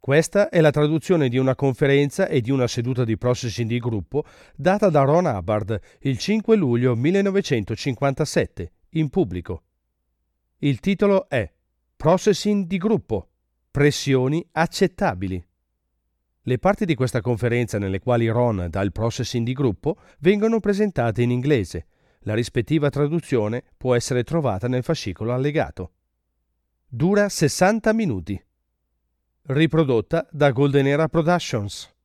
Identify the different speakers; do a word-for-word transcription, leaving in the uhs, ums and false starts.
Speaker 1: Questa è la traduzione di una conferenza e di una seduta di processing di gruppo data da Ron Hubbard il cinque luglio millenovecentocinquantasette in pubblico. Il titolo è Processing di gruppo. Pressioni accettabili. Le parti di questa conferenza nelle quali Ron dà il processing di gruppo vengono presentate in inglese. La rispettiva traduzione può essere trovata nel fascicolo allegato. Dura sessanta minuti. Riprodotta da Golden Era Productions.